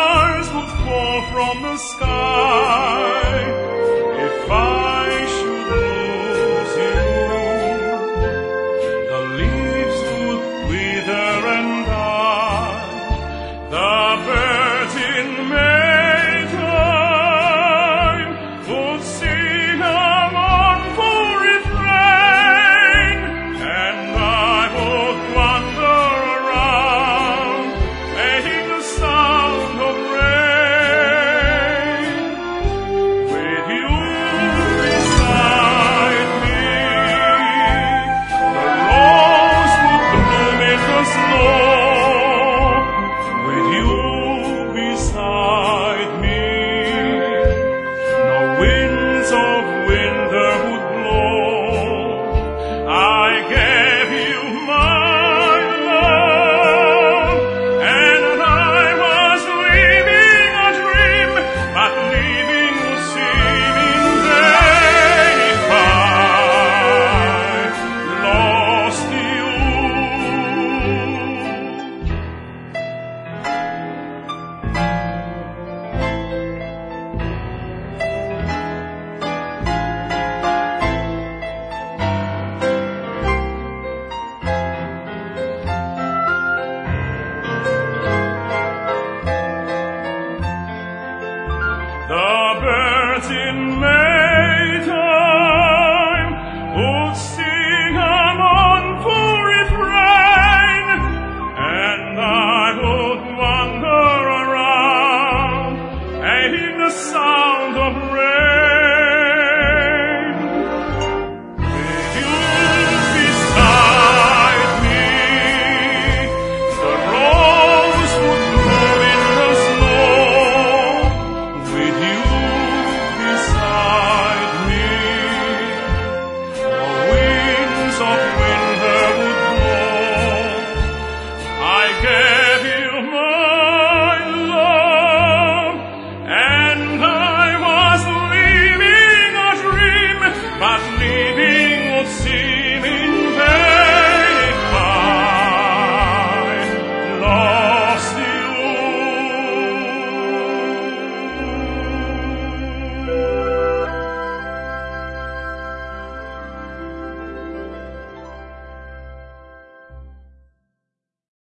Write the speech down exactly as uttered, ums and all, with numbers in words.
stars would fall from the sky if I should lose you. The leaves would wither and die, the birds in Maytime would sing a mournful refrain, and I would wander around, making the sound of rain. With you beside me, the rose would bloom in the snow. With you beside me, no winds of winter would blow. I gave you my love, and I was living a dream, but leaving will seem in vain if I lost you. The birds in May